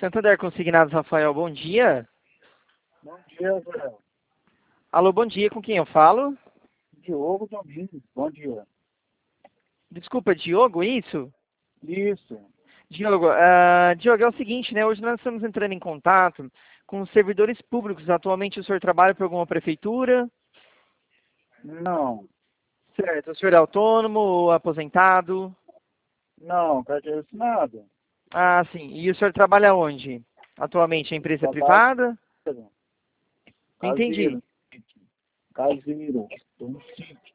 Santander Consignados, Rafael, bom dia. Bom dia, Zé. Alô, bom dia, com quem eu falo? Diogo Domingos, bom dia. Desculpa, Diogo, isso? Isso. Diogo, Diogo, é o seguinte, né? Hoje nós estamos entrando em contato com os servidores públicos. Atualmente o senhor trabalha por alguma prefeitura? Não, Certo. O senhor é autônomo ou aposentado? não, quer isso nada. Ah, sim. E o senhor trabalha onde? Atualmente, é empresa Trabalho privada? Não entendi. caseiro, caseiro, tô no sítio.